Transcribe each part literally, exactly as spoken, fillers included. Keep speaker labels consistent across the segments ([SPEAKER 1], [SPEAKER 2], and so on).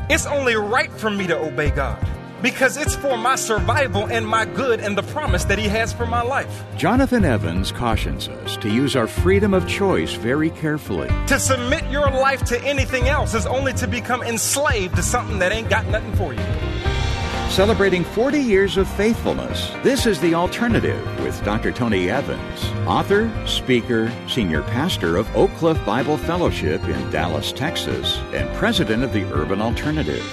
[SPEAKER 1] It's only right for me to obey God because it's for my survival and my good and the promise that He has for my life.
[SPEAKER 2] Jonathan Evans cautions us to use our freedom of choice very carefully.
[SPEAKER 1] To submit your life to anything else is only to become enslaved to something that ain't got nothing for you.
[SPEAKER 2] Celebrating forty years of faithfulness, this is The Alternative with Doctor Tony Evans, author, speaker, senior pastor of Oak Cliff Bible Fellowship in Dallas, Texas, and president of the Urban Alternative.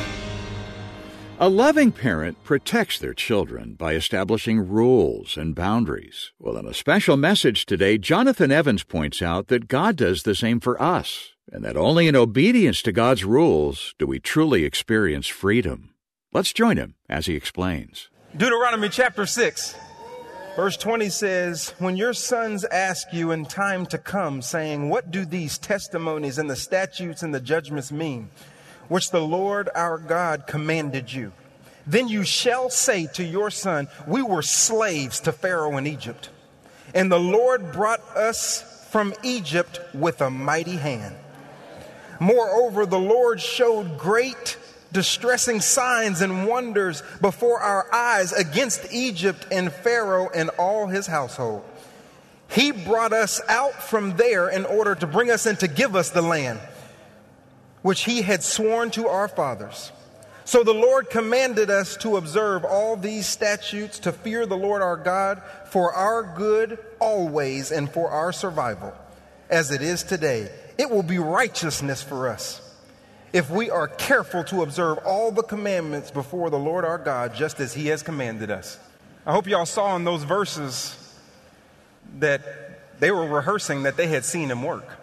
[SPEAKER 2] A loving parent protects their children by establishing rules and boundaries. Well, in a special message today, Jonathan Evans points out that God does the same for us, and that only in obedience to God's rules do we truly experience freedom. Let's join him as he explains.
[SPEAKER 1] Deuteronomy chapter six, verse twenty says, "When your sons ask you in time to come, saying, 'What do these testimonies and the statutes and the judgments mean, which the Lord our God commanded you?' Then you shall say to your son, 'We were slaves to Pharaoh in Egypt, and the Lord brought us from Egypt with a mighty hand. Moreover, the Lord showed great distressing signs and wonders before our eyes against Egypt and Pharaoh and all his household. He brought us out from there in order to bring us and to give us the land which he had sworn to our fathers. So the Lord commanded us to observe all these statutes, to fear the Lord our God for our good always and for our survival, as it is today. It will be righteousness for us if we are careful to observe all the commandments before the Lord our God, just as he has commanded us.'" I hope y'all saw in those verses that they were rehearsing that they had seen him work.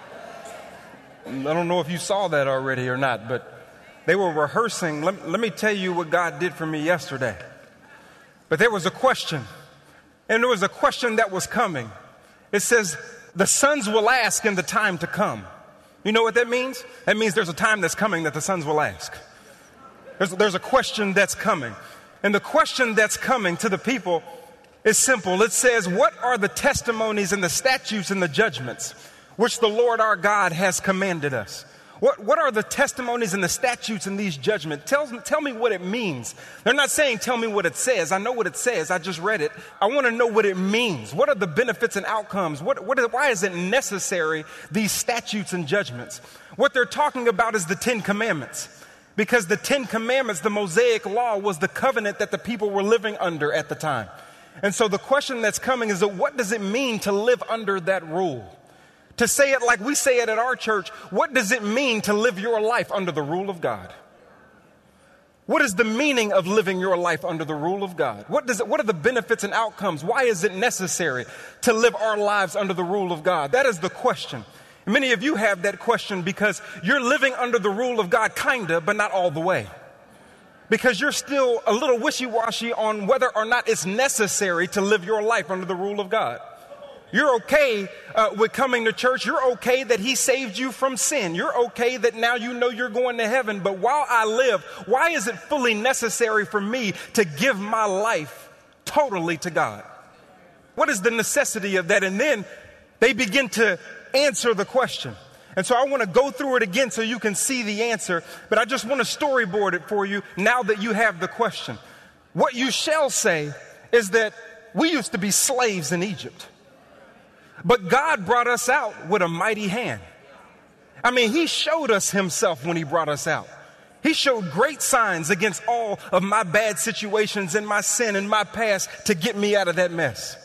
[SPEAKER 1] I don't know if you saw that already or not, but they were rehearsing. Let, let me tell you what God did for me yesterday. But there was a question, and there was a question that was coming. It says, "The sons will ask in the time to come." You know what that means? That means there's a time that's coming that the sons will ask. There's, there's a question that's coming. And the question that's coming to the people is simple. It says, "What are the testimonies and the statutes and the judgments which the Lord our God has commanded us?" What, what are the testimonies and the statutes and these judgments? Tell, tell me what it means. They're not saying, "Tell me what it says." I know what it says. I just read it. I want to know what it means. What are the benefits and outcomes? What, what is, why is it necessary, these statutes and judgments? What they're talking about is the Ten Commandments. Because the Ten Commandments, the Mosaic Law, was the covenant that the people were living under at the time. And so the question that's coming is that what does it mean to live under that rule? To say it like we say it at our church, what does it mean to live your life under the rule of God? What is the meaning of living your life under the rule of God? What does it, what are the benefits and outcomes? Why is it necessary to live our lives under the rule of God? That is the question. And many of you have that question because you're living under the rule of God, kinda, but not all the way. Because you're still a little wishy-washy on whether or not it's necessary to live your life under the rule of God. You're okay uh, with coming to church. You're okay that he saved you from sin. You're okay that now you know you're going to heaven. But while I live, why is it fully necessary for me to give my life totally to God? What is the necessity of that? And then they begin to answer the question. And so I want to go through it again so you can see the answer. But I just want to storyboard it for you now that you have the question. What you shall say is that we used to be slaves in Egypt. But God brought us out with a mighty hand. I mean, he showed us himself when he brought us out. He showed great signs against all of my bad situations and my sin and my past to get me out of that mess.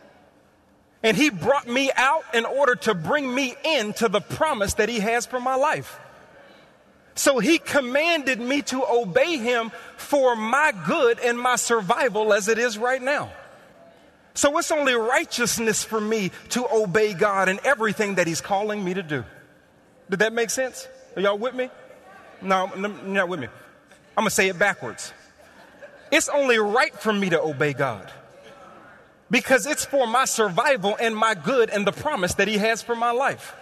[SPEAKER 1] And he brought me out in order to bring me into the promise that he has for my life. So he commanded me to obey him for my good and my survival as it is right now. So it's only righteousness for me to obey God in everything that he's calling me to do. Did that make sense? Are y'all with me? No, you're not with me. I'm going to say it backwards. It's only right for me to obey God because it's for my survival and my good and the promise that he has for my life.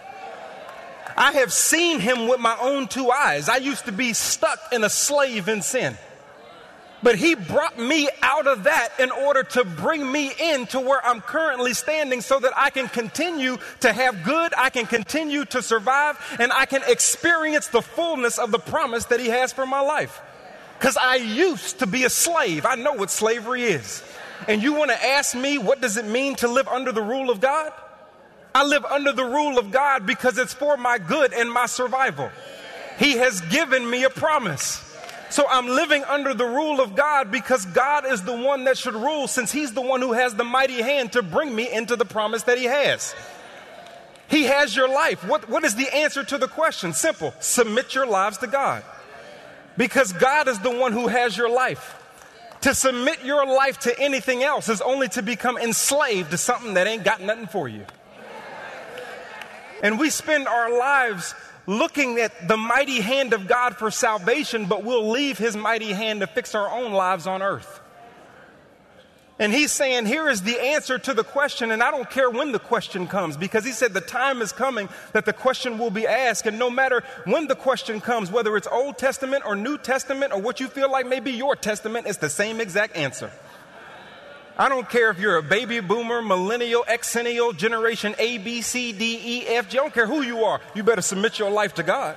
[SPEAKER 1] I have seen him with my own two eyes. I used to be stuck in a slave in sin. But he brought me out of that in order to bring me into where I'm currently standing so that I can continue to have good, I can continue to survive, and I can experience the fullness of the promise that he has for my life. Because I used to be a slave. I know what slavery is. And you want to ask me, what does it mean to live under the rule of God? I live under the rule of God because it's for my good and my survival. He has given me a promise. So I'm living under the rule of God because God is the one that should rule, since he's the one who has the mighty hand to bring me into the promise that he has. He has your life. What, what is the answer to the question? Simple. Submit your lives to God. Because God is the one who has your life. To submit your life to anything else is only to become enslaved to something that ain't got nothing for you. And we spend our lives looking at the mighty hand of God for salvation, but we'll leave his mighty hand to fix our own lives on earth. And he's saying, here is the answer to the question, and I don't care when the question comes, because he said the time is coming that the question will be asked, and no matter when the question comes, whether it's Old Testament or New Testament or what you feel like may be your testament, it's the same exact answer. I don't care if you're a baby boomer, millennial, exennial, generation A, B, C, D, E, F, G. I don't care who you are. You better submit your life to God.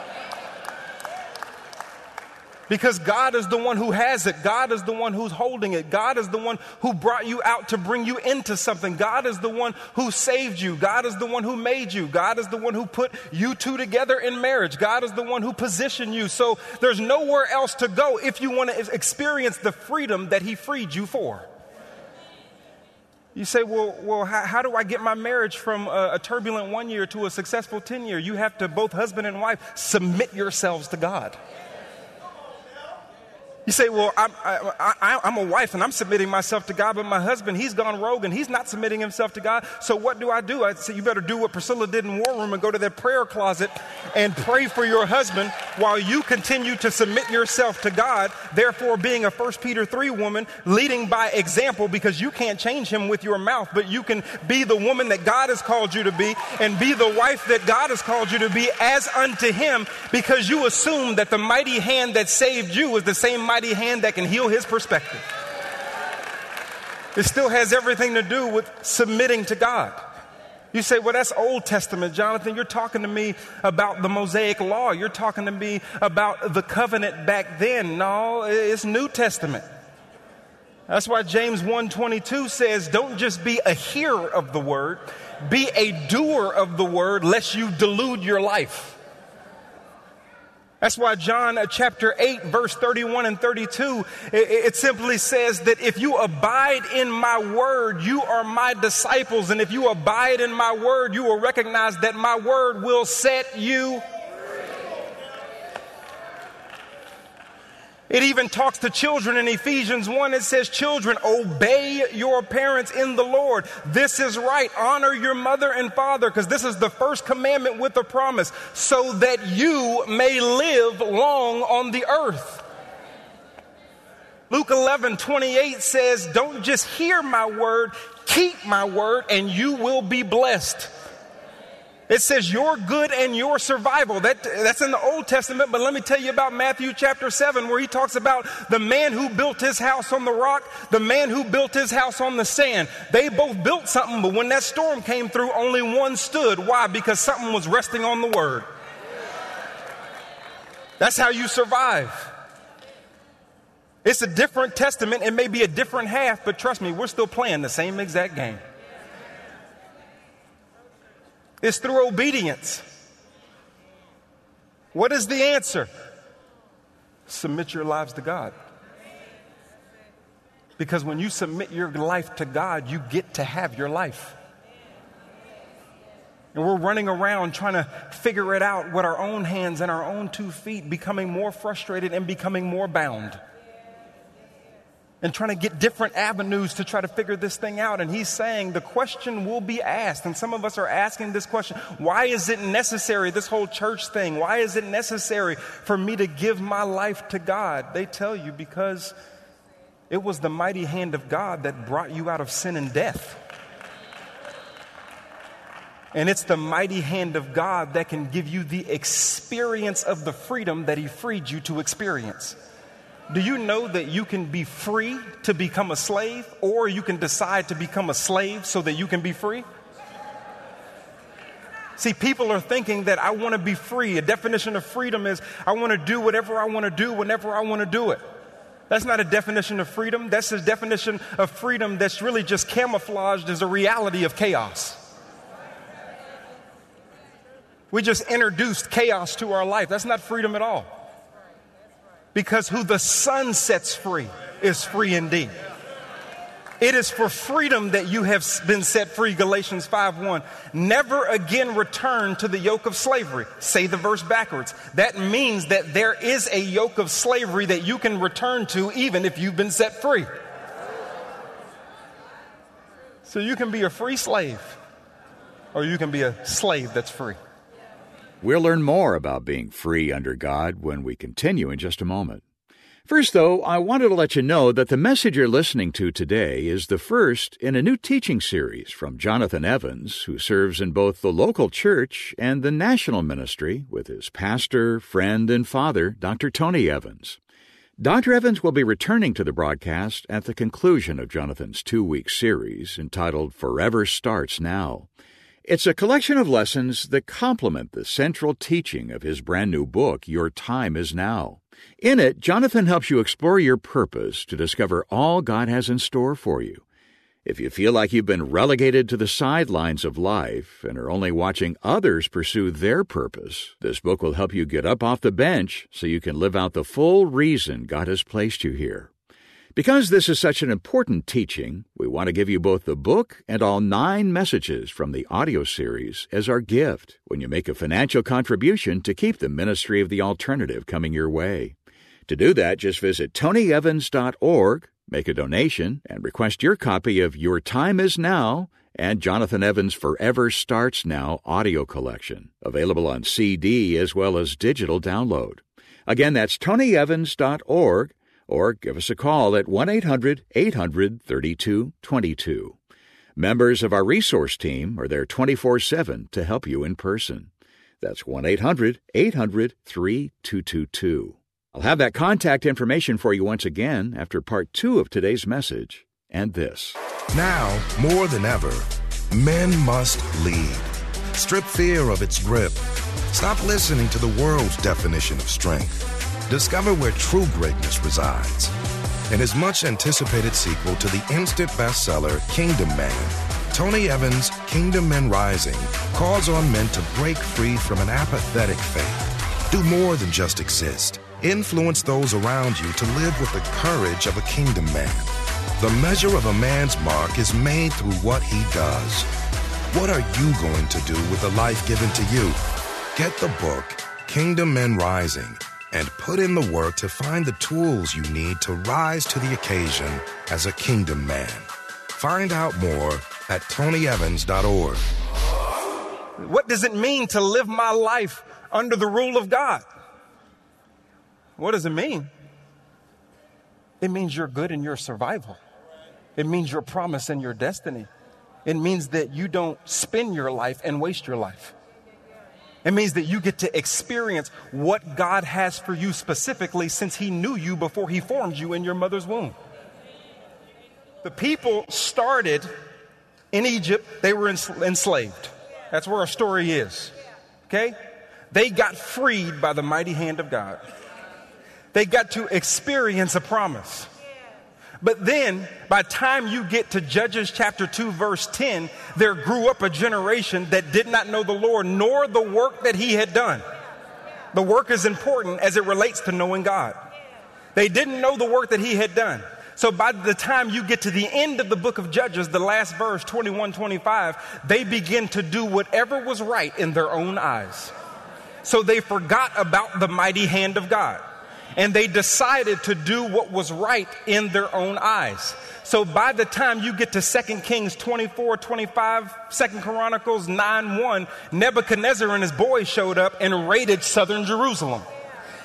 [SPEAKER 1] Because God is the one who has it. God is the one who's holding it. God is the one who brought you out to bring you into something. God is the one who saved you. God is the one who made you. God is the one who put you two together in marriage. God is the one who positioned you. So there's nowhere else to go if you want to experience the freedom that he freed you for. You say, well, well, how, how do I get my marriage from a, a turbulent one year to a successful ten year? You have to, both husband and wife, submit yourselves to God. You say, well, I'm, I, I, I'm a wife and I'm submitting myself to God, but my husband, he's gone rogue and he's not submitting himself to God. So what do I do? I say, you better do what Priscilla did in War Room and go to that prayer closet and pray for your husband while you continue to submit yourself to God. Therefore, being a First Peter three woman, leading by example, because you can't change him with your mouth, but you can be the woman that God has called you to be and be the wife that God has called you to be as unto him, because you assume that the mighty hand that saved you is the same mighty mighty hand that can heal his perspective. It still has everything to do with submitting to God. You say, well, that's Old Testament, Jonathan. You're talking to me about the Mosaic Law. You're talking to me about the covenant back then. No, it's New Testament. That's why James one twenty-two says, don't just be a hearer of the word, be a doer of the word, lest you delude your life. That's why John uh, chapter eight, verse thirty-one and thirty-two, it, it simply says that if you abide in my word, you are my disciples. And if you abide in my word, you will recognize that my word will set you free. It even talks to children in Ephesians one. It says, children, obey your parents in the Lord. This is right. Honor your mother and father, because this is the first commandment with a promise, so that you may live long on the earth. Luke eleven twenty-eight says, don't just hear my word, keep my word, and you will be blessed. It says your good and your survival. That, that's in the Old Testament, but let me tell you about Matthew chapter seven, where he talks about the man who built his house on the rock, the man who built his house on the sand. They both built something, but when that storm came through, only one stood. Why? Because something was resting on the word. That's how you survive. It's a different testament. It may be a different half, but trust me, we're still playing the same exact game. It's through obedience. What is the answer? Submit your lives to God. Because when you submit your life to God, you get to have your life. And we're running around trying to figure it out with our own hands and our own two feet, becoming more frustrated and becoming more bound. And trying to get different avenues to try to figure this thing out. And he's saying the question will be asked. And some of us are asking this question. Why is it necessary, this whole church thing? Why is it necessary for me to give my life to God? They tell you because it was the mighty hand of God that brought you out of sin and death. And it's the mighty hand of God that can give you the experience of the freedom that he freed you to experience. Do you know that you can be free to become a slave, or you can decide to become a slave so that you can be free? See, people are thinking that I want to be free. A definition of freedom is I want to do whatever I want to do whenever I want to do it. That's not a definition of freedom. That's a definition of freedom that's really just camouflaged as a reality of chaos. We just introduced chaos to our life. That's not freedom at all. Because who the Son sets free is free indeed. It is for freedom that you have been set free, Galatians five one. Never again return to the yoke of slavery. Say the verse backwards. That means that there is a yoke of slavery that you can return to even if you've been set free. So you can be a free slave, or you can be a slave that's free.
[SPEAKER 2] We'll learn more about being free under God when we continue in just a moment. First, though, I wanted to let you know that the message you're listening to today is the first in a new teaching series from Jonathan Evans, who serves in both the local church and the national ministry with his pastor, friend, and father, Doctor Tony Evans. Doctor Evans will be returning to the broadcast at the conclusion of Jonathan's two-week series entitled Forever Starts Now. It's a collection of lessons that complement the central teaching of his brand new book, Your Time Is Now. In it, Jonathan helps you explore your purpose to discover all God has in store for you. If you feel like you've been relegated to the sidelines of life and are only watching others pursue their purpose, this book will help you get up off the bench so you can live out the full reason God has placed you here. Because this is such an important teaching, we want to give you both the book and all nine messages from the audio series as our gift when you make a financial contribution to keep the Ministry of the Alternative coming your way. To do that, just visit tony evans dot org, make a donation, and request your copy of Your Time Is Now and Jonathan Evans' Forever Starts Now audio collection, available on C D as well as digital download. Again, that's tony evans dot org. Or give us a call at one eight hundred eight hundred thirty-two twenty-two. Members of our resource team are there twenty-four seven to help you in person. That's one eight hundred eight hundred thirty-two twenty-two. I'll have that contact information for you once again after part two of today's message and this.
[SPEAKER 3] Now, more than ever, men must lead. Strip fear of its grip. Stop listening to the world's definition of strength. Discover where true greatness resides. In his much-anticipated sequel to the instant bestseller Kingdom Man, Tony Evans' Kingdom Men Rising calls on men to break free from an apathetic faith. Do more than just exist. Influence those around you to live with the courage of a kingdom man. The measure of a man's mark is made through what he does. What are you going to do with the life given to you? Get the book, Kingdom Men Rising, and put in the work to find the tools you need to rise to the occasion as a kingdom man. Find out more at tony evans dot org.
[SPEAKER 1] What does it mean to live my life under the rule of God? What does it mean? It means you're good in your survival. It means your promise and your destiny. It means that you don't spend your life and waste your life. It means that you get to experience what God has for you specifically since he knew you before he formed you in your mother's womb. The people started in Egypt. They were enslaved. That's where our story is. Okay? They got freed by the mighty hand of God. They got to experience a promise. But then, by the time you get to Judges chapter two, verse ten, there grew up a generation that did not know the Lord, nor the work that he had done. The work is important as it relates to knowing God. They didn't know the work that he had done. So by the time you get to the end of the book of Judges, the last verse, twenty-one, twenty-five, they begin to do whatever was right in their own eyes. So they forgot about the mighty hand of God. And they decided to do what was right in their own eyes. So by the time you get to Second Kings twenty-four, twenty-five, Second Chronicles nine, one, Nebuchadnezzar and his boys showed up and raided southern Jerusalem.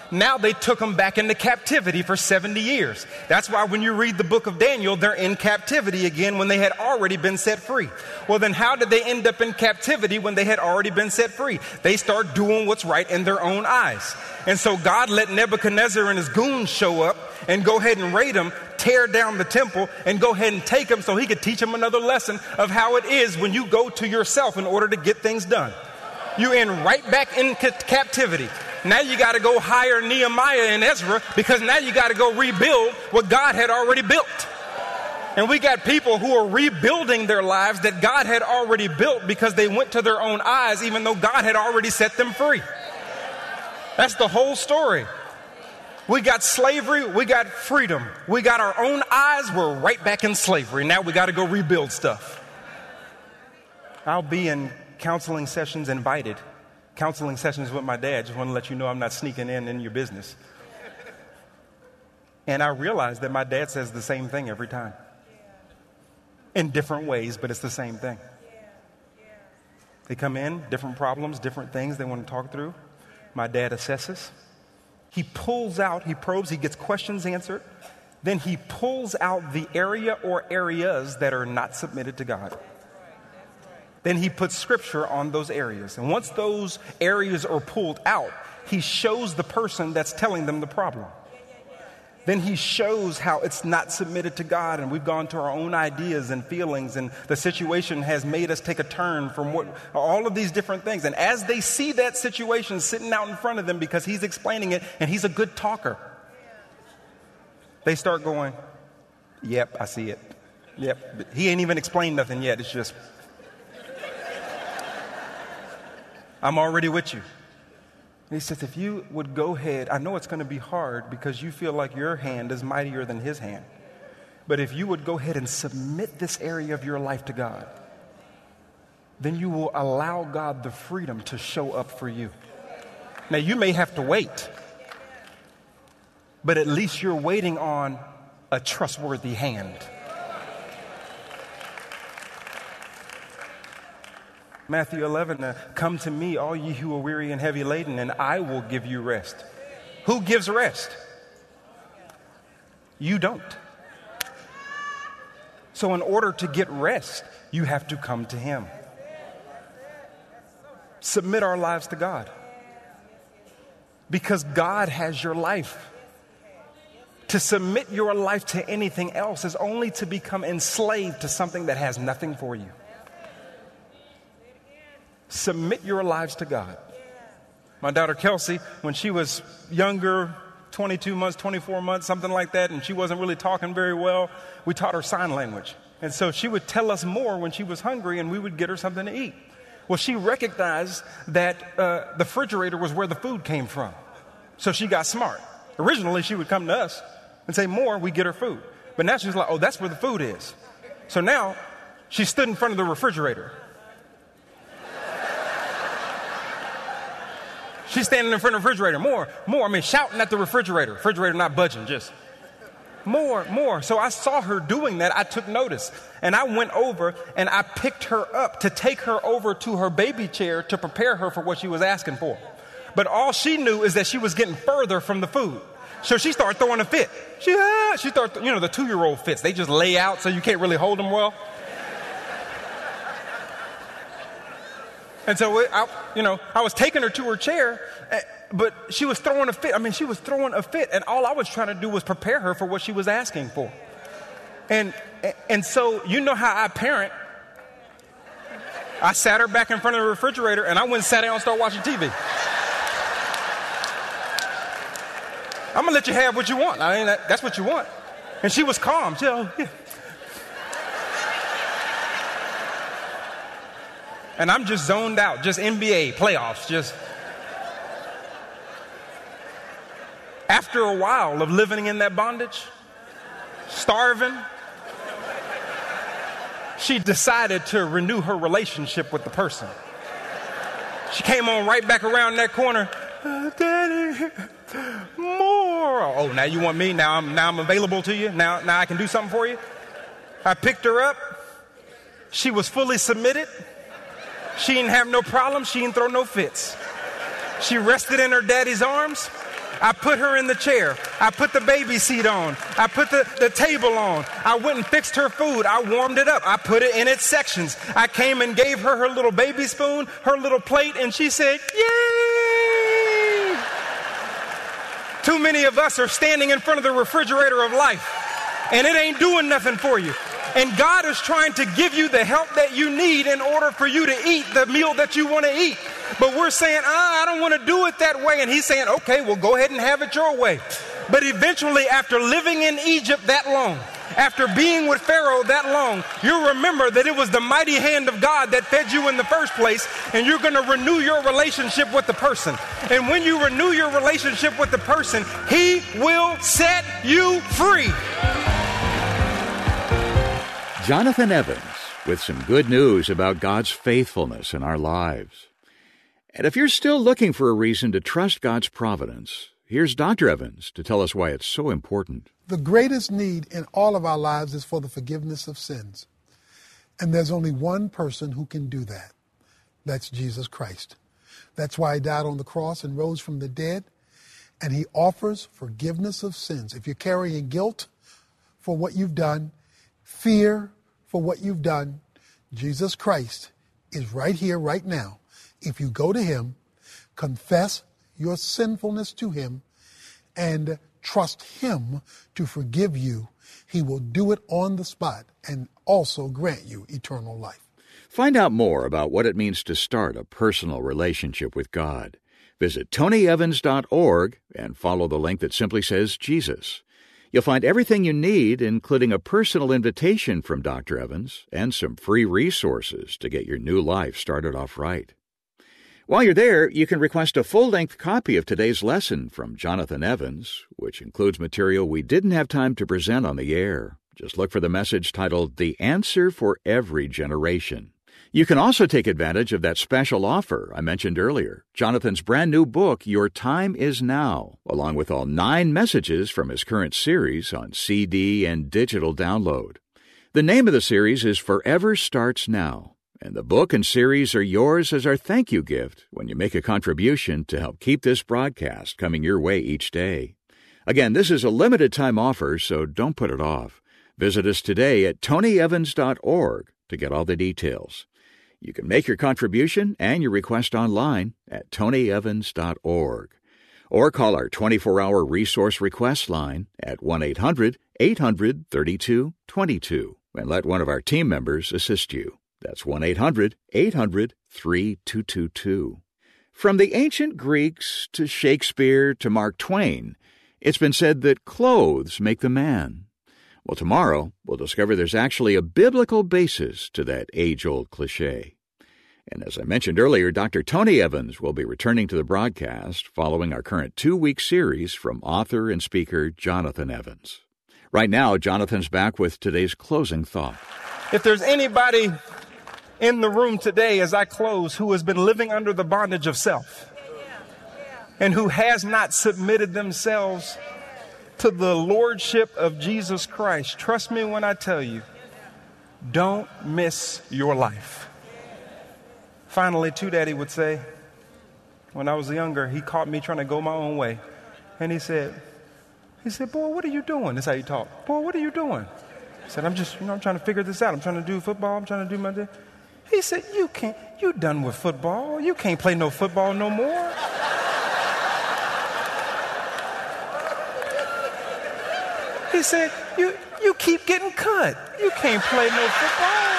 [SPEAKER 1] Now they took them back into captivity for seventy years. That's why when you read the book of Daniel, they're in captivity again when they had already been set free. Well, then how did they end up in captivity when they had already been set free? They start doing what's right in their own eyes. And so God let Nebuchadnezzar and his goons show up and go ahead and raid them, tear down the temple, and go ahead and take them so he could teach them another lesson of how it is when you go to yourself in order to get things done. You end right back in ca- captivity. Now you got to go hire Nehemiah and Ezra because now you got to go rebuild what God had already built. And we got people who are rebuilding their lives that God had already built because they went to their own eyes even though God had already set them free. That's the whole story. We got slavery, we got freedom. We got our own eyes, we're right back in slavery. Now we got to go rebuild stuff. I'll be in counseling sessions invited. Counseling sessions with my dad. Just want to let you know I'm not sneaking in in your business. And I realized that my dad says the same thing every time. In different ways, but it's the same thing. They come in, different problems, different things they want to talk through. My dad assesses. He pulls out, he probes, he gets questions answered. Then he pulls out the area or areas that are not submitted to God. Then he puts scripture on those areas. And once those areas are pulled out, he shows the person that's telling them the problem. Then he shows how it's not submitted to God, and we've gone to our own ideas and feelings, and the situation has made us take a turn from what all of these different things. And as they see that situation sitting out in front of them because he's explaining it and he's a good talker, they start going, yep, I see it. Yep, he ain't even explained nothing yet. It's just, I'm already with you. And he says, if you would go ahead, I know it's going to be hard because you feel like your hand is mightier than his hand. But if you would go ahead and submit this area of your life to God, then you will allow God the freedom to show up for you. Now, you may have to wait, but at least you're waiting on a trustworthy hand. Matthew eleven, uh, come to me, all ye who are weary and heavy laden, and I will give you rest. Who gives rest? You don't. So in order to get rest, you have to come to him. Submit our lives to God. Because God has your life. To submit your life to anything else is only to become enslaved to something that has nothing for you. Submit your lives to God. My daughter Kelsey, when she was younger, twenty-two months, twenty-four months, something like that, and she wasn't really talking very well, we taught her sign language. And so she would tell us more when she was hungry, and we would get her something to eat. Well, she recognized that uh, the refrigerator was where the food came from. So she got smart. Originally, she would come to us and say, more, we get her food. But now she's like, oh, that's where the food is. So now she stood in front of the refrigerator. She's standing in front of the refrigerator. More, more. I mean, shouting at the refrigerator. Refrigerator not budging, just more, more. So I saw her doing that. I took notice. And I went over and I picked her up to take her over to her baby chair to prepare her for what she was asking for. But all she knew is that she was getting further from the food. So she started throwing a fit. She, ah, she started, you know, the two-year-old fits. They just lay out so you can't really hold them well. And so, I, you know, I was taking her to her chair, but she was throwing a fit. I mean, she was throwing a fit, and all I was trying to do was prepare her for what she was asking for. And and so, you know how I parent. I sat her back in front of the refrigerator, and I went and sat down and started watching T V. I'm going to let you have what you want. I mean, that, that's what you want. And she was calm. She, oh, yeah. And I'm just zoned out, just N B A playoffs, just. After a while of living in that bondage, starving, she decided to renew her relationship with the person. She came on right back around that corner. Oh, Daddy, more. Oh, now you want me? Now I'm now I'm available to you. Now now I can do something for you. I picked her up. She was fully submitted. She didn't have no problems. She didn't throw no fits. She rested in her daddy's arms. I put her in the chair. I put the baby seat on. I put the, the table on. I went and fixed her food. I warmed it up. I put it in its sections. I came and gave her her little baby spoon, her little plate, and she said, yay! Too many of us are standing in front of the refrigerator of life, and it ain't doing nothing for you. And God is trying to give you the help that you need in order for you to eat the meal that you want to eat. But we're saying, ah, I don't want to do it that way. And he's saying, okay, well, go ahead and have it your way. But eventually, after living in Egypt that long, after being with Pharaoh that long, you'll remember that it was the mighty hand of God that fed you in the first place, and you're going to renew your relationship with the person. And when you renew your relationship with the person, he will set you free.
[SPEAKER 2] Jonathan Evans with some good news about God's faithfulness in our lives. And if you're still looking for a reason to trust God's providence, here's Doctor Evans to tell us why it's so important.
[SPEAKER 4] The greatest need in all of our lives is for the forgiveness of sins. And there's only one person who can do that. That's Jesus Christ. That's why he died on the cross and rose from the dead. And he offers forgiveness of sins. If you're carrying guilt for what you've done, fear for what you've done, Jesus Christ is right here, right now. If you go to him, confess your sinfulness to him, and trust him to forgive you, he will do it on the spot and also grant you eternal life.
[SPEAKER 2] Find out more about what it means to start a personal relationship with God. Visit tony evans dot org and follow the link that simply says Jesus. You'll find everything you need, including a personal invitation from Doctor Evans and some free resources to get your new life started off right. While you're there, you can request a full-length copy of today's lesson from Jonathan Evans, which includes material we didn't have time to present on the air. Just look for the message titled The Answer for Every Generation. You can also take advantage of that special offer I mentioned earlier, Jonathan's brand new book, Your Time Is Now, along with all nine messages from his current series on C D and digital download. The name of the series is Forever Starts Now, and the book and series are yours as our thank you gift when you make a contribution to help keep this broadcast coming your way each day. Again, this is a limited time offer, so don't put it off. Visit us today at tony evans dot org to get all the details. You can make your contribution and your request online at tony evans dot org. Or call our twenty-four hour resource request line at one eight hundred eight hundred thirty-two twenty-two and let one of our team members assist you. That's one eight hundred eight hundred thirty-two twenty-two. From the ancient Greeks to Shakespeare to Mark Twain, it's been said that clothes make the man. Well, tomorrow we'll discover there's actually a biblical basis to that age-old cliche. And as I mentioned earlier, Doctor Tony Evans will be returning to the broadcast following our current two-week series from author and speaker Jonathan Evans. Right now, Jonathan's back with today's closing thought.
[SPEAKER 1] If there's anybody in the room today as I close who has been living under the bondage of self and who has not submitted themselves to the lordship of Jesus Christ, trust me when I tell you, don't miss your life. Finally, too, Daddy would say, when I was younger, he caught me trying to go my own way. And he said, he said, boy, what are you doing? That's how you talk. Boy, what are you doing? I said, I'm just, you know, I'm trying to figure this out. I'm trying to do football. I'm trying to do my day. He said, you can't, you done with football. You can't play no football no more. He said, you you keep getting cut. You can't play no football.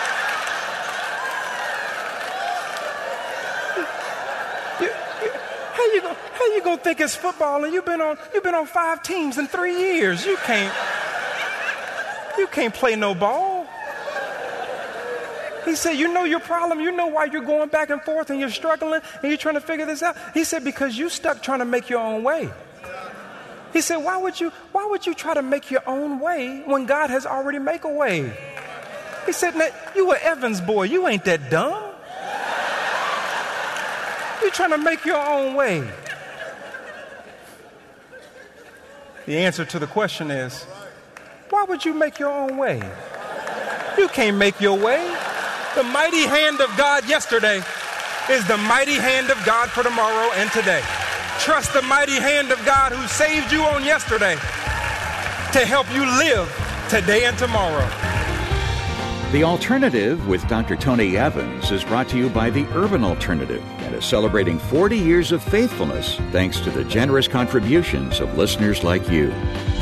[SPEAKER 1] You, you, how you gonna how you gonna think it's football and you've been on you've been on five teams in three years? You can't you can't play no ball. He said, you know your problem. You know why you're going back and forth and you're struggling and you're trying to figure this out. He said, because you stuck trying to make your own way. He said, why would you why would you try to make your own way when God has already made a way? He said, you an Evans boy. You ain't that dumb. You're trying to make your own way. The answer to the question is, why would you make your own way? You can't make your way. The mighty hand of God yesterday is the mighty hand of God for tomorrow and today. Trust the mighty hand of God who saved you on yesterday to help you live today and tomorrow.
[SPEAKER 2] The Alternative with Doctor Tony Evans is brought to you by the Urban Alternative and is celebrating forty years of faithfulness thanks to the generous contributions of listeners like you.